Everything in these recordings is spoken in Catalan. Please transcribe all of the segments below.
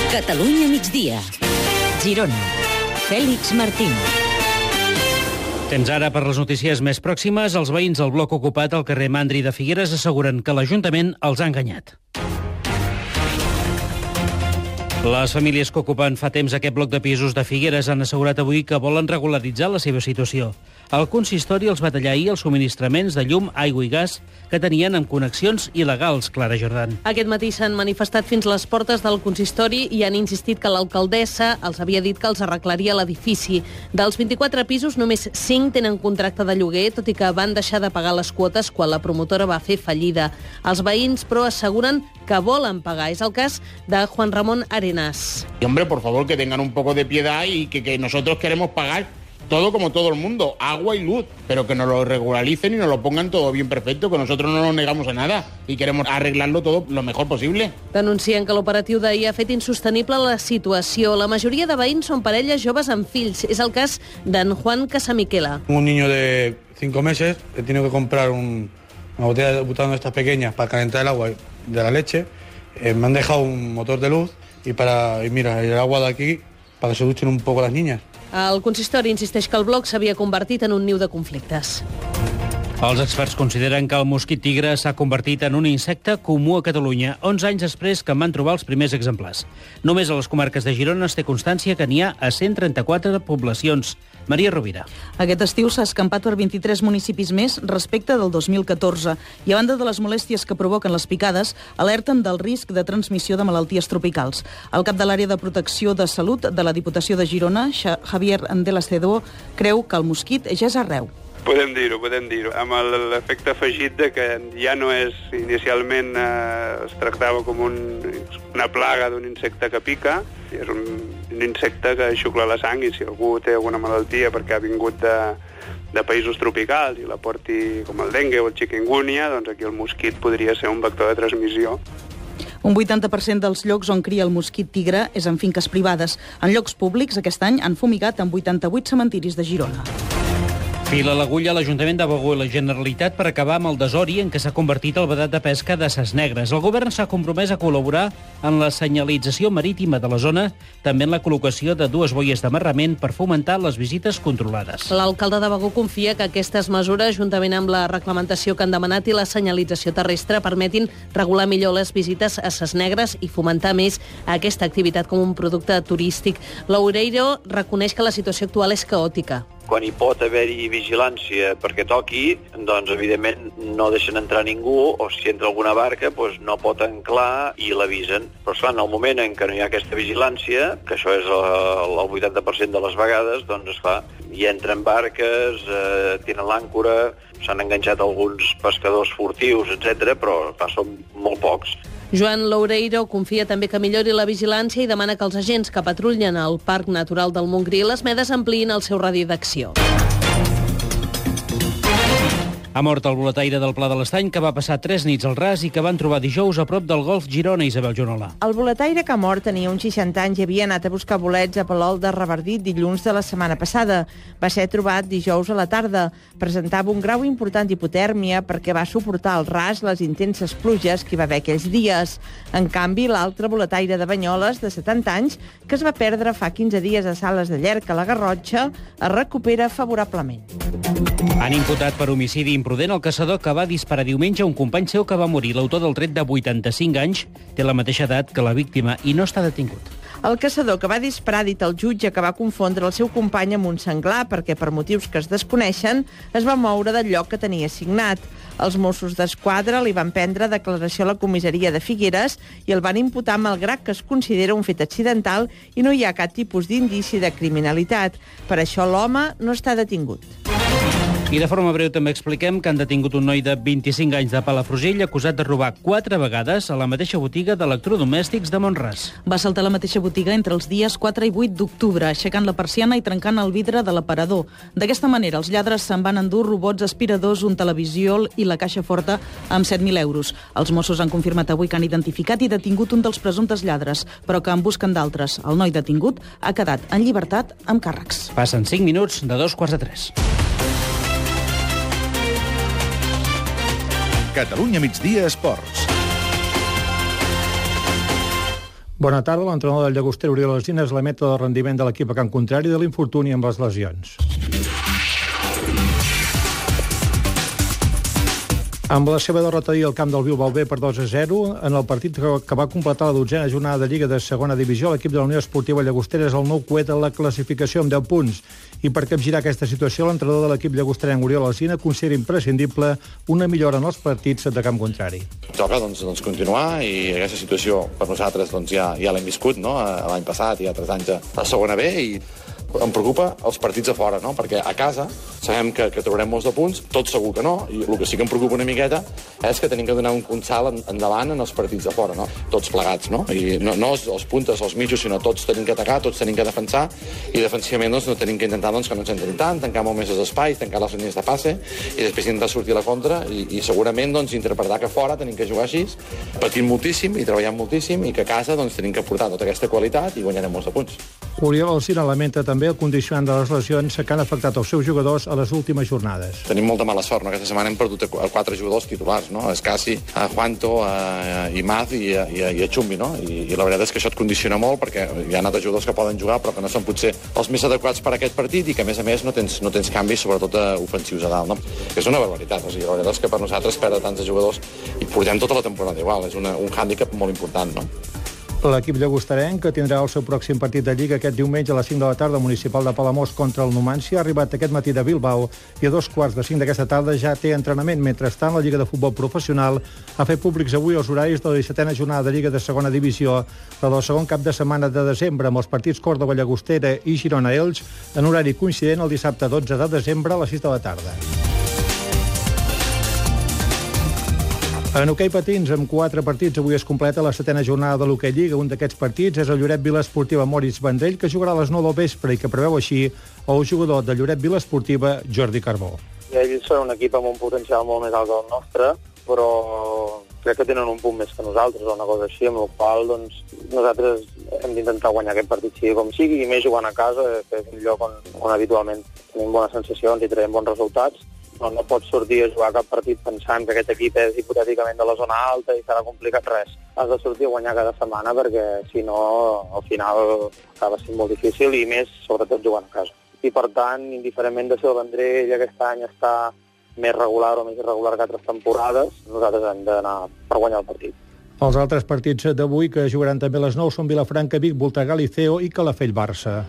Catalunya migdia. Girona. Fèlix Martín. Temps ara per les notícies més pròximes. Els veïns del bloc ocupat al carrer Mandri de Figueres asseguren que l'Ajuntament els ha enganyat. Les famílies que ocupen fa temps aquest bloc de pisos de Figueres han assegurat avui que volen regularitzar la seva situació. El consistori els va tallar ahir els subministraments de llum, aigua i gas que tenien amb connexions il·legals, Clara Jordan. Aquest matí s'han manifestat fins les portes del consistori i han insistit que l'alcaldessa els havia dit que els arreglaria l'edifici. Dels 24 pisos, només 5 tenen contracte de lloguer, tot i que van deixar de pagar les quotes quan la promotora va fer fallida. Els veïns, però, asseguren que volen pagar. És el cas de Juan Ramón Arenas. Y hombre, por favor, que tengan un poco de piedad y que nosotros queremos pagar todo como todo el mundo, agua y luz, pero que nos lo regulalicen y nos lo pongan todo bien perfecto, que nosotros no nos negamos a nada y queremos arreglarlo todo lo mejor posible. Denuncien que l'operatiu d'ahir ha fet insostenible la situació. La majoria de veïns són parelles joves amb fills. És el cas d'en Juan Casamiquela. Un niño de 5 meses he tenido que comprar una botella de butano de estas pequeñas para calentar el agua de la leche. Me han dejado un motor de luz y mira, el agua de aquí para que se duchen un poco las niñas. El consistori insisteix que el bloc s'havia convertit en un niu de conflictes. Els experts consideren que el mosquit tigre s'ha convertit en un insecte comú a Catalunya, 11 anys després que en van trobar els primers exemplars. Només a les comarques de Girona es té constància que n'hi ha a 134 poblacions. Maria Rovira. Aquest estiu s'ha escampat per 23 municipis més respecte del 2014 i a banda de les molèsties que provoquen les picades, alerten del risc de transmissió de malalties tropicals. El cap de l'àrea de protecció de salut de la Diputació de Girona, Javier de la Cedó, creu que el mosquit ja és arreu. Podem dir-ho, amb l'efecte afegit de que ja no és, inicialment es tractava com una plaga d'un insecte que pica, és un insecte que xucla la sang i si algú té alguna malaltia perquè ha vingut de països tropicals i la porti com el dengue o el chikungunya, doncs aquí el mosquit podria ser un vector de transmissió. Un 80% dels llocs on cria el mosquit tigre és en finques privades. En llocs públics, aquest any han fumigat en 88 cementiris de Girona. Fila l'agulla a l'Ajuntament de Begur i la Generalitat per acabar amb el desori en què s'ha convertit el vedat de pesca de Ses Negres. El govern s'ha compromès a col·laborar en la senyalització marítima de la zona, també en la col·locació de 2 boies d'amarrament per fomentar les visites controlades. L'alcalde de Begur confia que aquestes mesures, juntament amb la reglamentació que han demanat i la senyalització terrestre, permetin regular millor les visites a Ses Negres i fomentar més aquesta activitat com un producte turístic. Loureiro reconeix que la situació actual és caòtica. Quan hi pot haver-hi vigilància perquè toqui, doncs evidentment no deixen entrar ningú, o si entra alguna barca doncs no pot anclar i l'avisen. Però esclar, en el moment en què no hi ha aquesta vigilància, que això és el 80% de les vegades, doncs esclar, hi entren barques, tenen l'àncora, s'han enganxat alguns pescadors furtius, etc., però són molt pocs. Joan Loureiro confia també que millori la vigilància i demana que els agents que patrullen al Parc Natural del Montgrí i les Medes ampliïn el seu radi d'acció. Ha mort el boletaire del Pla de l'Estany que va passar 3 nits al ras i que van trobar dijous a prop del golf Girona, Isabel Jonola. El boletaire que ha mort tenia uns 60 anys i havia anat a buscar bolets a Palol de Revardit dilluns de la setmana passada. Va ser trobat dijous a la tarda. Presentava un grau important d'hipotèrmia perquè va suportar al ras les intenses pluges que hi va haver aquells dies. En canvi, l'altre boletaire de Banyoles, de 70 anys, que es va perdre fa 15 dies a Sales de Llerca, a la Garrotxa, es recupera favorablement. Han imputat per homicidi imprudent el caçador que va disparar diumenge a un company seu que va morir. L'autor del tret, de 85 anys, té la mateixa edat que la víctima i no està detingut. El caçador que va disparar ha dit al jutge que va confondre el seu company amb un senglar perquè, per motius que es desconeixen, es va moure del lloc que tenia assignat. Els Mossos d'Esquadra li van prendre declaració a la comissaria de Figueres i el van imputar malgrat que es considera un fet accidental i no hi ha cap tipus d'indici de criminalitat. Per això l'home no està detingut. I de forma breu també expliquem que han detingut un noi de 25 anys de Palafrugell acusat de robar 4 vegades a la mateixa botiga d'electrodomèstics de Mont-ras. Va saltar a la mateixa botiga entre els dies 4 i 8 d'octubre, aixecant la persiana i trencant el vidre de l'aparador. D'aquesta manera, els lladres se'n van endur robots aspiradors, un televisor i la caixa forta amb 7.000 euros. Els Mossos han confirmat avui que han identificat i detingut un dels presumptes lladres, però que en busquen d'altres. El noi detingut ha quedat en llibertat amb càrrecs. Passen 5 minuts de 2:45. Catalunya migdia esports. Bona tarda. L'entrenador del Llagostera, Oriol Alsina, es lamenta del rendiment de l'equip a camp contrari de l'infortuni amb les lesions. Amb la seva derrota ahir al camp del Bilbao B per 2-0, en el partit que va completar la 12a jornada de Lliga de segona divisió, l'equip de la Unió Esportiva Llagostera és el nou coet a la classificació amb 10 punts. I per capgirar aquesta situació, l'entrenador de l'equip llagosterenc, Oriol Alsina, considera imprescindible una millora en els partits de camp contrari. Toca doncs, continuar, i aquesta situació per nosaltres ja l'hem viscut, no? L'any passat i altres anys a segona B, i em preocupa els partits a fora, no? Perquè a casa sabem que trobarem molts de punts, tot segur que no, i el que sí que em preocupa una miqueta és que tenim que donar un salt endavant en els partits de fora, no? Tots plegats, no? I no els puntes, els mitjos, sinó tots tenim que atacar, tots tenim que defensar, i defensivament no tenim que intentar que no ens entrin tant, tancar molt més els espais, tancar les línies de passe, i després intentar sortir a la contra, i segurament interpretar que fora tenim que jugar així, patint moltíssim i treballant moltíssim, i que a casa tenim que portar tota aquesta qualitat i guanyarem molts de punts. Oriol Alsina lamenta també el condicionant de les lesions que han afectat els seus jugadors a les últimes jornades. Tenim molta mala sort, no? Aquesta setmana hem perdut a 4 jugadors titulars, no? A Escassi, a Juanto, a Imaz i a Chumbi, no? I la veritat és que això et condiciona molt, perquè hi ha altres jugadors que poden jugar però que no són potser els més adequats per a aquest partit, i que a més no tens canvis, sobretot ofensius a dalt, no? És una barbaritat, o sigui, la veritat és que per nosaltres perdre tants jugadors i portem tota la temporada igual, és un hàndicap molt important, no? L'equip llagosterenc, que tindrà el seu pròxim partit de Lliga aquest diumenge a les 5 de la tarda municipal de Palamós contra el Numancia, ha arribat aquest matí de Bilbao i a 4:45 d'aquesta tarda ja té entrenament. Mentrestant, la Lliga de Futbol Professional ha fet públics avui els horaris de la 17a jornada de Lliga de segona divisió, la del segon cap de setmana de desembre, amb els partits Còrdova-Llagostera i Girona-Elx, en horari coincident el dissabte 12 de desembre a les 6 de la tarda. En hoquei patins, amb 4 partits, avui es completa la 7a jornada de l'Hoquei Lliga. Un d'aquests partits és el Lloret Vila Esportiva Moritz Vendrell, que jugarà a les 9 del vespre i que preveu així el jugador de Lloret Vila Esportiva, Jordi Carbó. Ells són un equip amb un potencial molt més alt que el nostre, però crec que tenen un punt més que nosaltres o una cosa així, amb la qual doncs, nosaltres hem d'intentar guanyar aquest partit sigui com sigui, i més jugant a casa, que és un lloc on habitualment tenim bones sensacions i traiem bons resultats. No pots sortir a jugar cap partit pensant que aquest equip és hipotèticament de la zona alta i serà complicat res. Has de sortir a guanyar cada setmana, perquè si no, al final acaba sent molt difícil, i més, sobretot, jugant a casa. I per tant, indiferentment de si el Vendrell aquest any està més regular o més irregular que altres temporades, nosaltres hem d'anar per guanyar el partit. Els altres partits d'avui que jugaran també a les 9 són Vilafranca, Vic, Voltregà, Liceo i Calafell, Barça.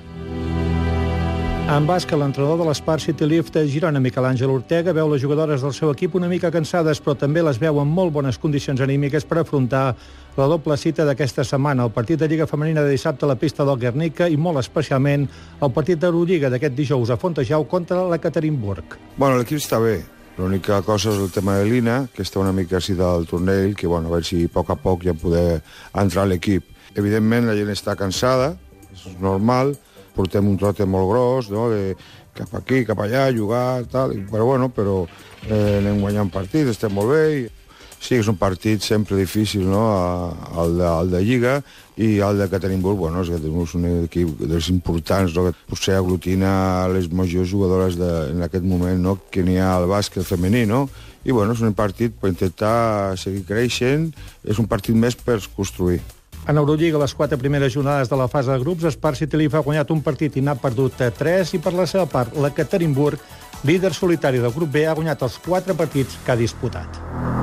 En bàsquet, l'entrenador de l'Spar City Lift de Girona, Miquel Àngel Ortega, veu les jugadores del seu equip una mica cansades, però també les veu en molt bones condicions anímiques per afrontar la doble cita d'aquesta setmana, el partit de Lliga Femenina de dissabte a la pista del Guernica i molt especialment el partit d'Eurolliga d'aquest dijous a Fontejau contra l'Ekaterinburg. Bueno, l'equip està bé. L'única cosa és el tema de l'Ina, que està una mica així del torneig, que bueno, a veure si a poc ja poder entrar a l'equip. Evidentment, la gent està cansada, és normal, portem un trote molt gros, no? De cap aquí, cap allà, jugar, tal, però anem guanyant partits, estem molt bé. Sí, és un partit sempre difícil, no? El de Lliga, i el de Ekaterinburg, bueno, és que tenim un equip dels importants, no? Que potser aglutina les majors jugadores en aquest moment, no? Que n'hi ha al bàsquet femení, no? I bueno, és un partit per intentar seguir creixent, és un partit més per construir. En Eurolliga, les 4 primeres jornades de la fase de grups, Spar City Lift ha guanyat un partit i n'ha perdut 3, i per la seva part, l'Ekaterinburg, líder solitari del grup B, ha guanyat els 4 partits que ha disputat.